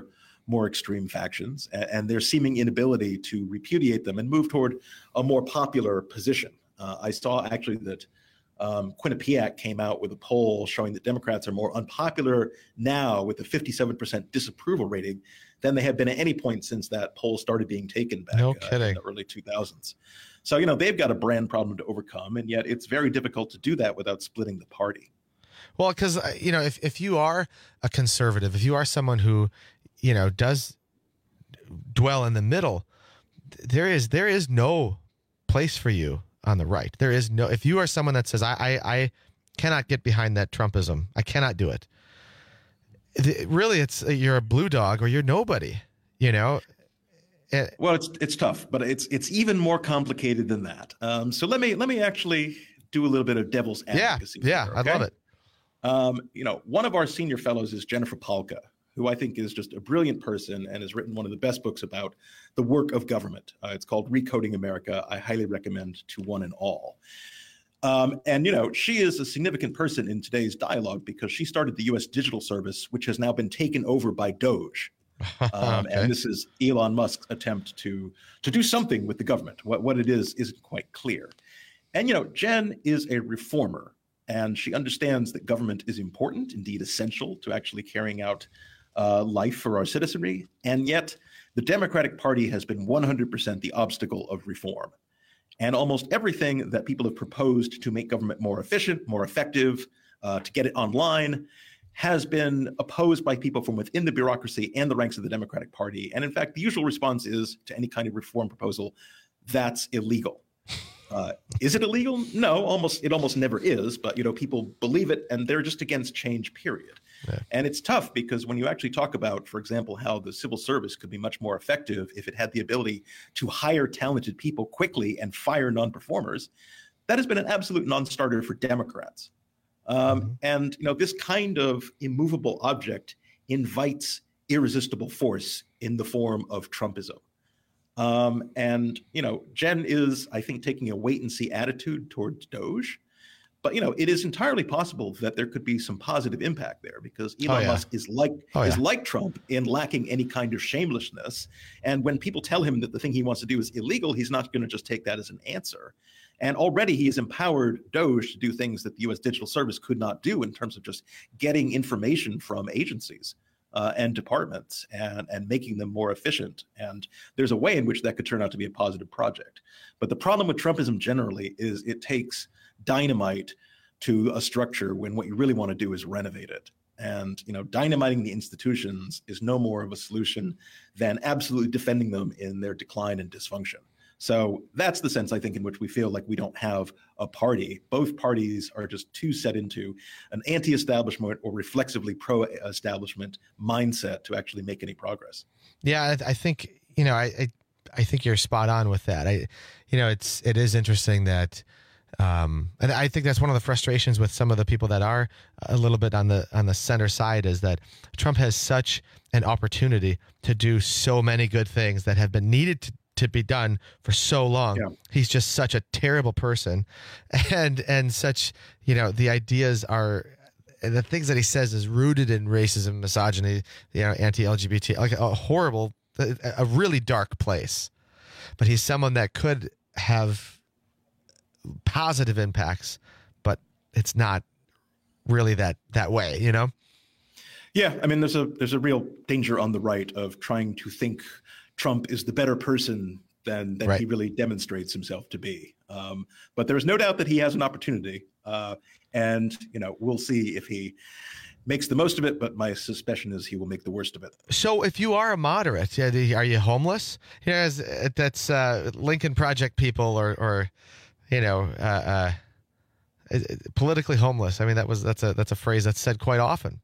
more extreme factions and their seeming inability to repudiate them and move toward a more popular position. I saw actually that Quinnipiac came out with a poll showing that Democrats are more unpopular now with a 57% disapproval rating than they have been at any point since that poll started being taken back in the early 2000s. So, they've got a brand problem to overcome, and yet it's very difficult to do that without splitting the party. Well, because, if you are a conservative, if you are someone who, does dwell in the middle, there is no place for you on the right. There is no, if you are someone that says, I cannot get behind that Trumpism, I cannot do it. Really, you're a blue dog or you're nobody, Well, it's tough, but it's even more complicated than that. So let me actually do a little bit of devil's advocacy. Yeah, here, okay? I love it. One of our senior fellows is Jennifer Palka, who I think is just a brilliant person and has written one of the best books about the work of government. It's called Recoding America. I highly recommend to one and all. She is a significant person in today's dialogue because she started the U.S. Digital Service, which has now been taken over by Doge. Okay. And this is Elon Musk's attempt to do something with the government. What it is isn't quite clear. And, Jen is a reformer, and she understands that government is important, indeed essential to actually carrying out life for our citizenry. And yet the Democratic Party has been 100% the obstacle of reform. And almost everything that people have proposed to make government more efficient, more effective, to get it online, has been opposed by people from within the bureaucracy and the ranks of the Democratic Party. And in fact, the usual response is to any kind of reform proposal, that's illegal. Is it illegal? No, it almost never is. But, people believe it and they're just against change, period. Yeah. And it's tough because when you actually talk about, for example, how the civil service could be much more effective if it had the ability to hire talented people quickly and fire non-performers, that has been an absolute non-starter for Democrats. And, this kind of immovable object invites irresistible force in the form of Trumpism. Jen is, I think, taking a wait and see attitude towards Doge. But, it is entirely possible that there could be some positive impact there because Elon Musk is like Trump in lacking any kind of shamelessness. And when people tell him that the thing he wants to do is illegal, he's not going to just take that as an answer. And already he has empowered Doge to do things that the U.S. Digital Service could not do in terms of just getting information from agencies and departments and making them more efficient. And there's a way in which that could turn out to be a positive project. But the problem with Trumpism generally is it takes dynamite to a structure when what you really want to do is renovate it. And, dynamiting the institutions is no more of a solution than absolutely defending them in their decline and dysfunction. So that's the sense, I think, in which we feel like we don't have a party. Both parties are just too set into an anti-establishment or reflexively pro-establishment mindset to actually make any progress. Yeah, I think, I think you're spot on with that. It is interesting that, and I think that's one of the frustrations with some of the people that are a little bit on the center side is that Trump has such an opportunity to do so many good things that have been needed to be done for so long. Yeah. He's just such a terrible person and such, the ideas are, the things that he says is rooted in racism, misogyny, anti-LGBT, like a really dark place. But he's someone that could have positive impacts, but it's not really that way, Yeah, I mean, there's a real danger on the right of trying to think Trump is the better person than right. He really demonstrates himself to be. But there's no doubt that he has an opportunity, and we'll see if he makes the most of it. But my suspicion is he will make the worst of it. So, if you are a moderate, are you homeless? That's Lincoln Project people, or politically homeless. I mean, that's a phrase that's said quite often.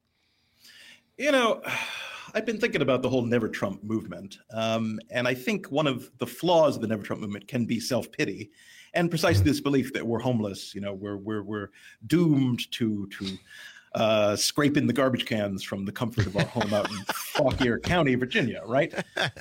I've been thinking about the whole Never Trump movement, and I think one of the flaws of the Never Trump movement can be self-pity, and precisely this belief that we're homeless. We're doomed to scrape in the garbage cans from the comfort of our home out in Fauquier County, Virginia, right?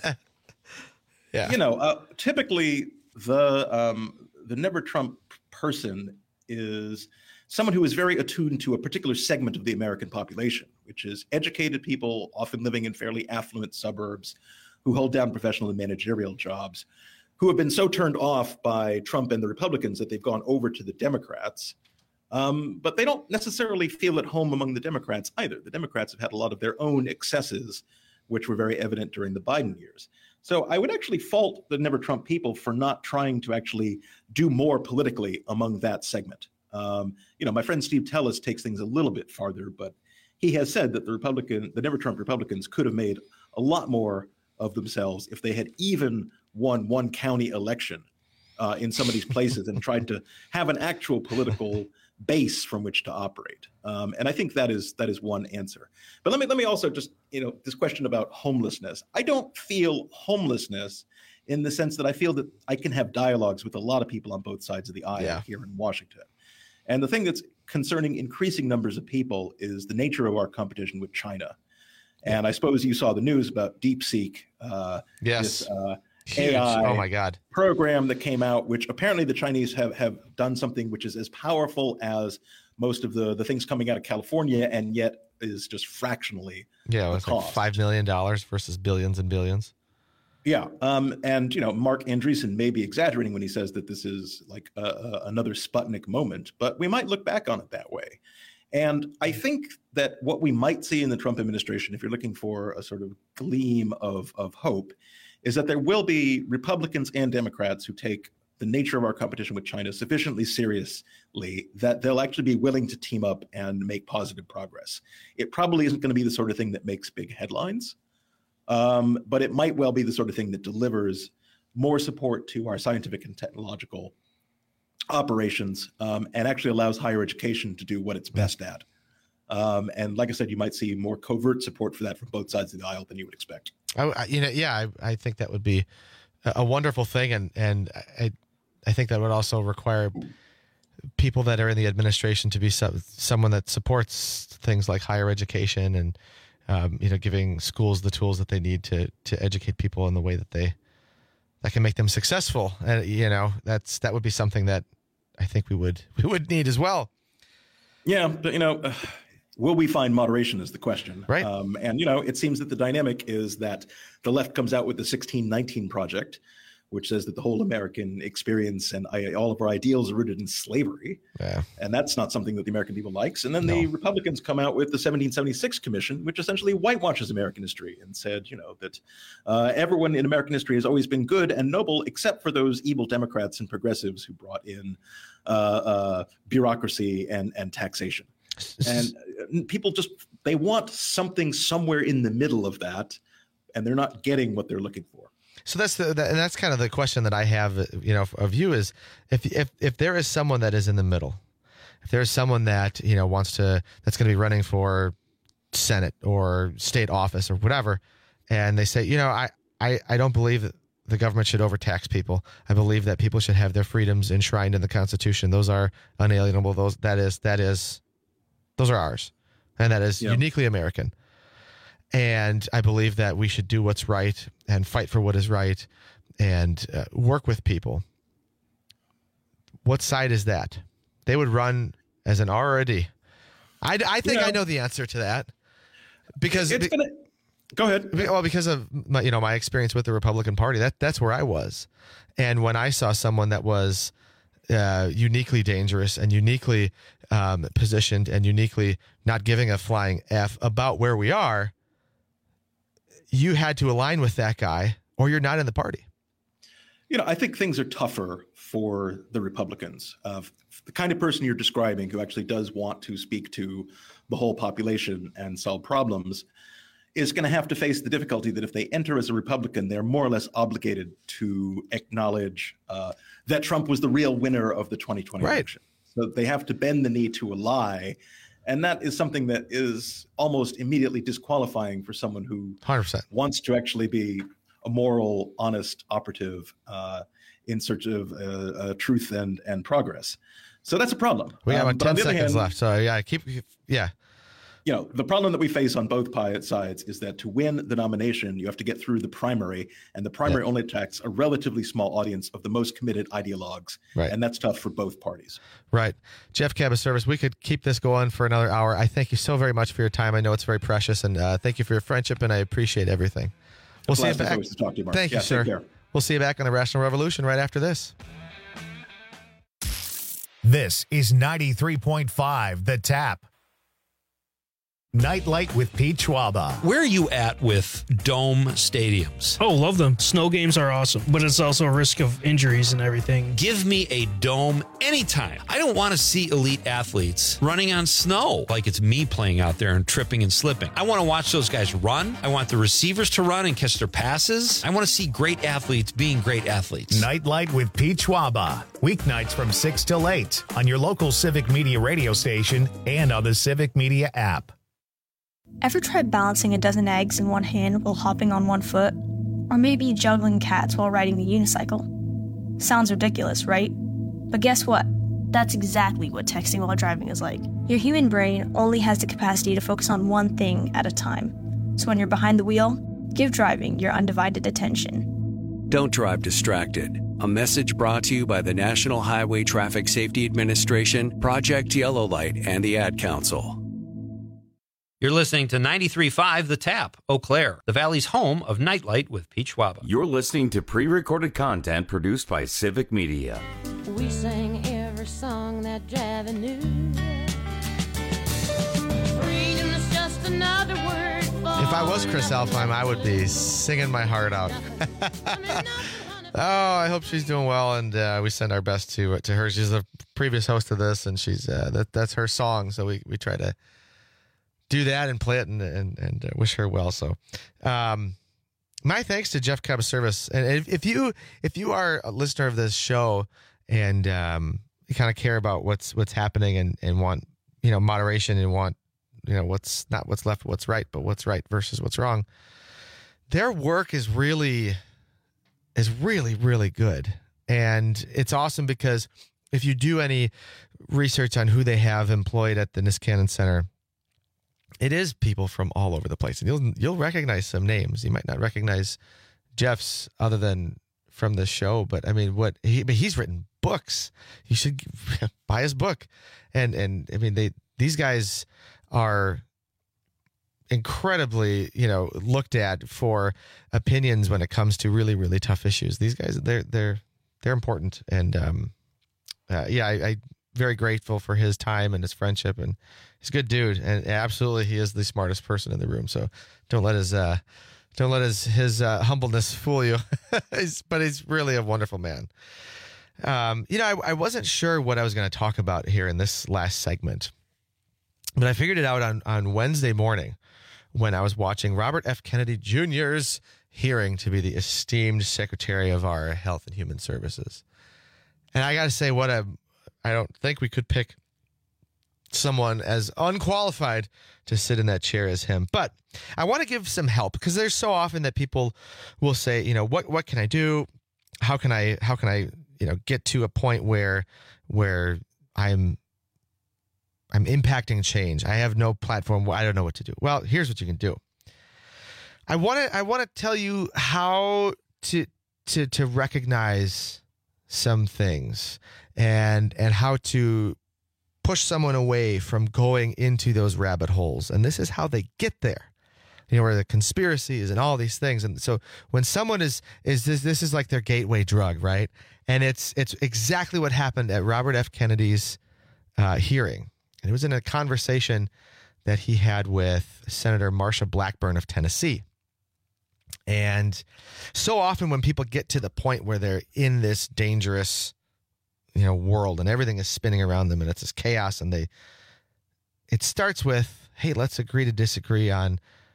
Yeah. Typically the Never Trump person is someone who is very attuned to a particular segment of the American population, which is educated people, often living in fairly affluent suburbs, who hold down professional and managerial jobs, who have been so turned off by Trump and the Republicans that they've gone over to the Democrats. But they don't necessarily feel at home among the Democrats either. The Democrats have had a lot of their own excesses, which were very evident during the Biden years. So I would actually fault the Never Trump people for not trying to actually do more politically among that segment. My friend Steve Tellis takes things a little bit farther, but he has said that the Never Trump Republicans could have made a lot more of themselves if they had even won one county election in some of these places and tried to have an actual political base from which to operate. And I think that is one answer. But let me also just, this question about homelessness. I don't feel homelessness in the sense that I feel that I can have dialogues with a lot of people on both sides of the aisle here in Washington. And the thing that's concerning increasing numbers of people is the nature of our competition with China. And I suppose you saw the news about DeepSeek. Yes. This AI oh my God. program that came out, which apparently the Chinese have done something which is as powerful as most of the things coming out of California, and yet is just fractionally it was like $5 million versus billions and billions. Yeah. And, Mark Andreessen may be exaggerating when he says that this is like another Sputnik moment, but we might look back on it that way. And I think that what we might see in the Trump administration, if you're looking for a sort of gleam of hope, is that there will be Republicans and Democrats who take the nature of our competition with China sufficiently seriously that they'll actually be willing to team up and make positive progress. It probably isn't going to be the sort of thing that makes big headlines, but it might well be the sort of thing that delivers more support to our scientific and technological operations and actually allows higher education to do what it's best at. And like I said, you might see more covert support for that from both sides of the aisle than you would expect. I think that would be a wonderful thing, and I think that would also require people that are in the administration to be someone that supports things like higher education and giving schools the tools that they need to educate people in the way that can make them successful. And that would be something that I think we would need as well. Yeah, but will we find moderation is the question. Right. And, it seems that the dynamic is that the left comes out with the 1619 Project, which says that the whole American experience and all of our ideals are rooted in slavery. Yeah. And that's not something that the American people likes. And then the Republicans come out with the 1776 Commission, which essentially whitewashes American history and said, that everyone in American history has always been good and noble, except for those evil Democrats and progressives who brought in bureaucracy and taxation. And people they want something somewhere in the middle of that, and they're not getting what they're looking for. So that's kind of the question that I have, of you is if there is someone that is in the middle, if there is someone that, that's going to be running for Senate or state office or whatever, and they say, I don't believe that the government should overtax people. I believe that people should have their freedoms enshrined in the Constitution. Those are unalienable. Those are ours, and that is uniquely American. And I believe that we should do what's right and fight for what is right and work with people. What side is that? They would run as an R or a D. I think I know the answer to that because go ahead. Well, because of my experience with the Republican Party, that's where I was. And when I saw someone that was uniquely dangerous and uniquely positioned and uniquely not giving a flying F about where we are, you had to align with that guy or you're not in the party. I think things are tougher for the Republicans. The kind of person you're describing who actually does want to speak to the whole population and solve problems is going to have to face the difficulty that if they enter as a Republican, they're more or less obligated to acknowledge that Trump was the real winner of the 2020 election. So they have to bend the knee to a lie. And that is something that is almost immediately disqualifying for someone who 100% wants to actually be a moral, honest operative in search of truth and progress. So that's a problem. We have 10 seconds left. So The problem that we face on both sides is that to win the nomination, you have to get through the primary, and the primary only attracts a relatively small audience of the most committed ideologues, and that's tough for both parties. Right. Jeff Cabaservis, we could keep this going for another hour. I thank you so very much for your time. I know it's very precious, and thank you for your friendship, and I appreciate everything. We'll see you back. To talk to you, Mark. Thank you, sir. Take care. We'll see you back on the Rational Revolution right after this. This is 93.5 The Tap. Nightlight with Pete Schwaba. Where are you at with dome stadiums? Oh, love them. Snow games are awesome, but it's also a risk of injuries and everything. Give me a dome anytime. I don't want to see elite athletes running on snow like it's me playing out there and tripping and slipping. I want to watch those guys run. I want the receivers to run and catch their passes. I want to see great athletes being great athletes. Nightlight with Pete Schwaba. Weeknights from 6 till 8 on your local Civic Media radio station and on the Civic Media app. Ever tried balancing a dozen eggs in one hand while hopping on one foot? Or maybe juggling cats while riding the unicycle? Sounds ridiculous, right? But guess what? That's exactly what texting while driving is like. Your human brain only has the capacity to focus on one thing at a time. So when you're behind the wheel, give driving your undivided attention. Don't drive distracted. A message brought to you by the National Highway Traffic Safety Administration, Project Yellow Light, and the Ad Council. You're listening to 93.5 The Tap, Eau Claire, the Valley's home of Nightlight with Pete Schwaba. You're listening to pre-recorded content produced by Civic Media. We sang every song that Javi knew. Freedom is just another word for If I was Chris Alfheim, I would be singing my heart out. Oh, I hope she's doing well, and we send our best to her. She's the previous host of this, and she's that's her song, so we try to do that and play it and wish her well. So, my thanks to Jeff Cabaservis. And if you are a listener of this show and you kind of care about what's happening and want moderation and want what's not what's left, what's right, but what's right versus what's wrong, their work is really good, and it's awesome because if you do any research on who they have employed at the Niskanen Center, it is people from all over the place, and you'll recognize some names. You might not recognize Jeff's other than from the show, but I mean, he's written books. You should buy his book, and I mean these guys are incredibly looked at for opinions when it comes to really, really tough issues. These guys they're important, and I very grateful for his time and his friendship, and he's a good dude, and absolutely he is the smartest person in the room. So don't let his humbleness fool you. But he's really a wonderful man. I wasn't sure what I was going to talk about here in this last segment, but I figured it out on Wednesday morning when I was watching Robert F. Kennedy Jr.'s hearing to be the esteemed Secretary of our Health and Human Services. And I got to say, I don't think we could pick someone as unqualified to sit in that chair as him. But I want to give some help, because there's so often that people will say, what can I do? How can I get to a point where I'm impacting change? I have no platform. I don't know what to do. Well, here's what you can do. I want to tell you how to recognize some things and how to push someone away from going into those rabbit holes. And this is how they get there, where the conspiracy is and all these things. And so when someone this is like their gateway drug, right? And it's exactly what happened at Robert F. Kennedy's hearing. And it was in a conversation that he had with Senator Marsha Blackburn of Tennessee. And so often when people get to the point where they're in this dangerous world and everything is spinning around them and it's this chaos, and it starts with, hey, let's agree to disagree on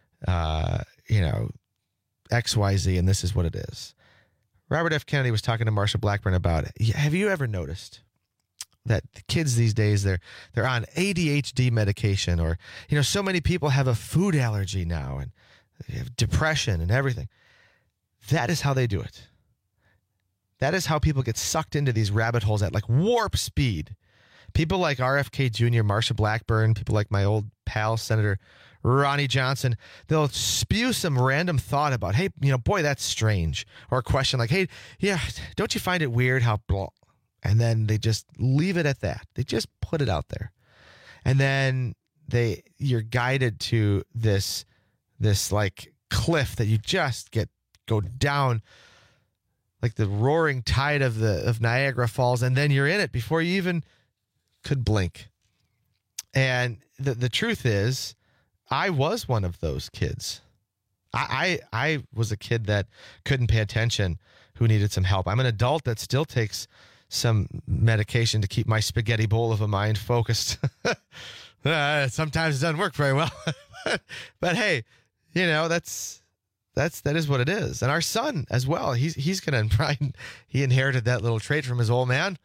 XYZ, and this is what it is. Robert F. Kennedy was talking to Marsha Blackburn about it. Have you ever noticed that the kids these days, they're on ADHD medication, or so many people have a food allergy now, and they have depression and everything? That is how they do it. That is how people get sucked into these rabbit holes at like warp speed. People like RFK Jr., Marsha Blackburn, people like my old pal, Senator Ronnie Johnson. They'll spew some random thought about, hey, boy, that's strange. Or a question like, hey, yeah, don't you find it weird how blah? And then they just leave it at that. They just put it out there. And then you're guided to this like cliff that you just go down like the roaring tide of Niagara Falls, and then you're in it before you even could blink. And the truth is, I was one of those kids. I was a kid that couldn't pay attention, who needed some help. I'm an adult that still takes some medication to keep my spaghetti bowl of a mind focused. Sometimes it doesn't work very well. But hey, that is what it is. And our son as well, he's going to, he inherited that little trait from his old man.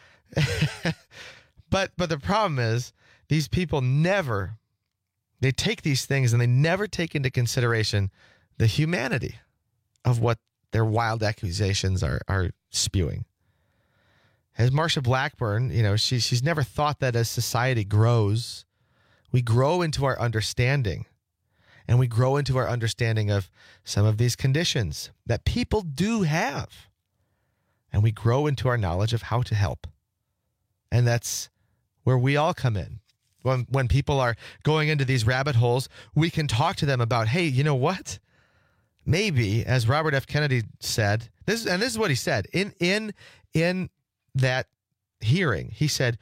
But the problem is, these people they take these things and they never take into consideration the humanity of what their wild accusations are spewing. As Marsha Blackburn, she's never thought that as society grows, we grow into our understanding. And we grow into our understanding of some of these conditions that people do have. And we grow into our knowledge of how to help. And that's where we all come in. When people are going into these rabbit holes, we can talk to them about, hey, you know what? Maybe, as Robert F. Kennedy said, this is what he said in that hearing. He said,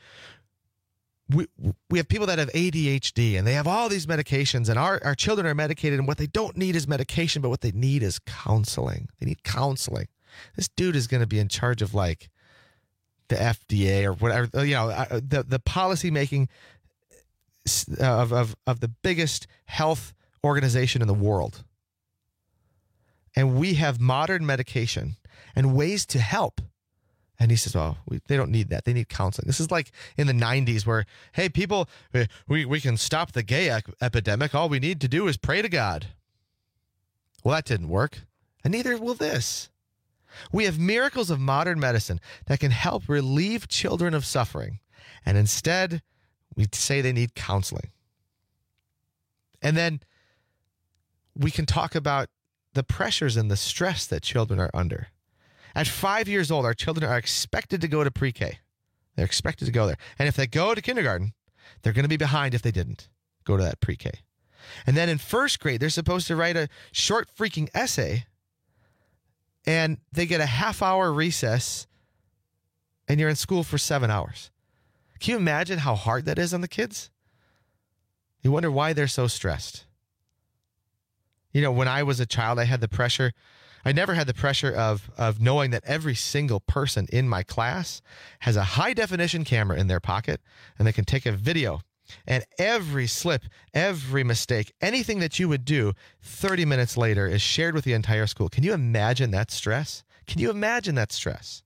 we have people that have ADHD and they have all these medications, and our children are medicated, and what they don't need is medication, but what they need is counseling. They need counseling. This dude is going to be in charge of like the FDA or whatever, the policy making of the biggest health organization in the world. And we have modern medication and ways to help. And he says, they don't need that. They need counseling. This is like in the 90s where, hey, people, we can stop the gay epidemic. All we need to do is pray to God. Well, that didn't work. And neither will this. We have miracles of modern medicine that can help relieve children of suffering. And instead, we say they need counseling. And then we can talk about the pressures and the stress that children are under. At 5 years old, our children are expected to go to pre-K. They're expected to go there. And if they go to kindergarten, they're going to be behind if they didn't go to that pre-K. And then in first grade, they're supposed to write a short freaking essay, and they get a half-hour recess, and you're in school for 7 hours. Can you imagine how hard that is on the kids? You wonder why they're so stressed. When I was a child, I had the pressure. I never had the pressure of knowing that every single person in my class has a high-definition camera in their pocket, and they can take a video. And every slip, every mistake, anything that you would do 30 minutes later is shared with the entire school. Can you imagine that stress? Can you imagine that stress?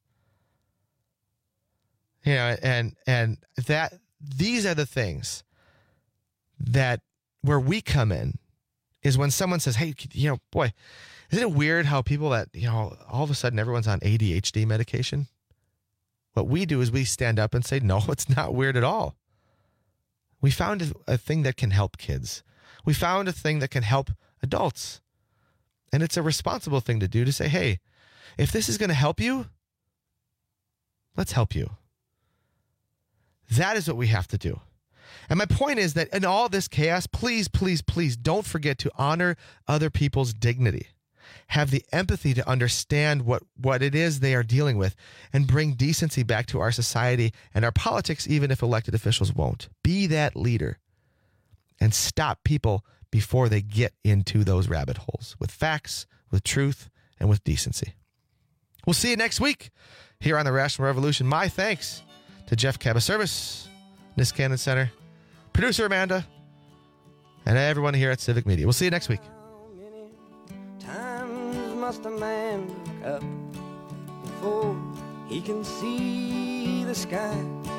And that these are the things that where we come in is when someone says, hey, boy, isn't it weird how people that, all of a sudden everyone's on ADHD medication? What we do is we stand up and say, no, it's not weird at all. We found a thing that can help kids. We found a thing that can help adults. And it's a responsible thing to do, to say, hey, if this is going to help you, let's help you. That is what we have to do. And my point is that in all this chaos, please, please, please don't forget to honor other people's dignity. Have the empathy to understand what it is they are dealing with, and bring decency back to our society and our politics, even if elected officials won't. Be that leader and stop people before they get into those rabbit holes with facts, with truth, and with decency. We'll see you next week here on the Rational Revolution. My thanks to Jeff Cabaservice, Niskanen Center, producer Amanda, and everyone here at Civic Media. We'll see you next week. Must a man look up before he can see the sky?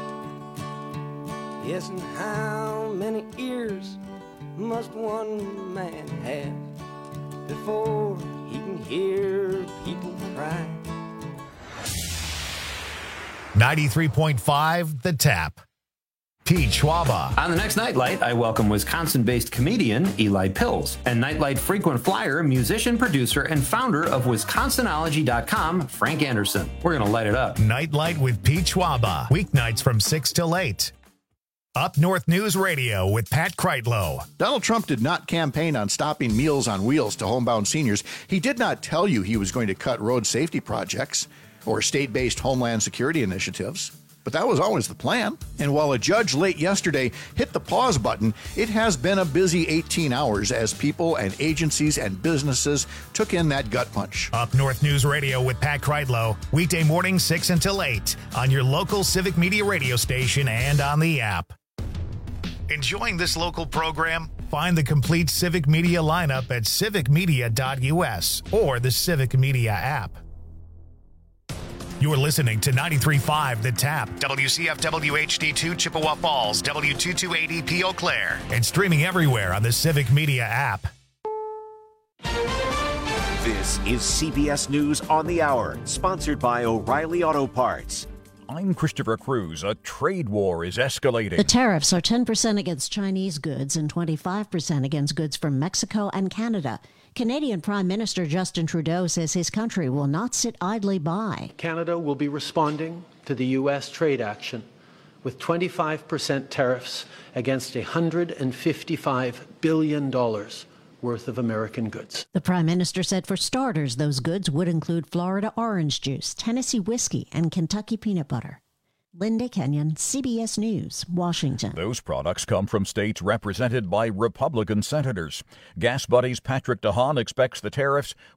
Yes, and how many ears must one man have before he can hear people cry? 93.5 The Tap. Pete Schwaba. On the next Nightlight, I welcome Wisconsin-based comedian Eli Pills and Nightlight frequent flyer, musician, producer, and founder of Wisconsinology.com, Frank Anderson. We're going to light it up. Nightlight with Pete Schwaba. Weeknights from 6 till 8. Up North News Radio with Pat Kreitlow. Donald Trump did not campaign on stopping Meals on Wheels to homebound seniors. He did not tell you he was going to cut road safety projects or state-based homeland security initiatives. But that was always the plan. And while a judge late yesterday hit the pause button, it has been a busy 18 hours as people and agencies and businesses took in that gut punch. Up North News Radio with Pat Kreitlow. Weekday morning 6 until 8 on your local Civic Media radio station and on the app. Enjoying this local program? Find the complete Civic Media lineup at civicmedia.us or the Civic Media app. You're listening to 93.5 The Tap, WCFW HD2 Chippewa Falls, W228EP Eau Claire, and streaming everywhere on the Civic Media app. This is CBS News on the Hour, sponsored by O'Reilly Auto Parts. I'm Christopher Cruz. A trade war is escalating. The tariffs are 10% against Chinese goods and 25% against goods from Mexico and Canada. Canadian Prime Minister Justin Trudeau says his country will not sit idly by. Canada will be responding to the U.S. trade action with 25% tariffs against $155 billion worth of American goods. The Prime Minister said for starters, those goods would include Florida orange juice, Tennessee whiskey, and Kentucky peanut butter. Linda Kenyon, CBS News, Washington. Those products come from states represented by Republican senators. Gas Buddy's Patrick DeHaan expects the tariffs